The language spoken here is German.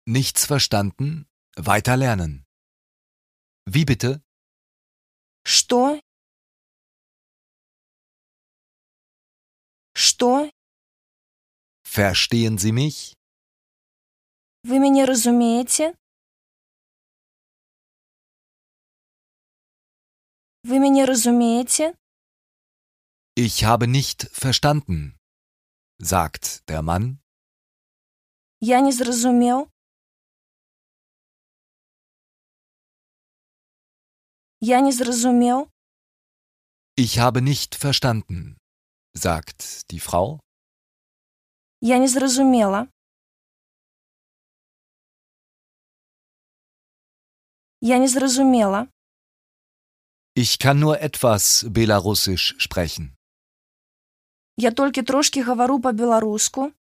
Nichts verstanden? Weiter lernen. Wie bitte? Что? Что? Verstehen Sie mich? Ви мене розумієте? Ви мене розумієте? Ich habe nicht verstanden, sagt der Mann. Я не зрозумів. Я не зрозумів. Ich habe nicht verstanden, sagt die Frau. Я не зрозуміла. Я не зрозуміла. Ich kann nur etwas Belarussisch sprechen. Я тільки трошки говорю по-білоруську.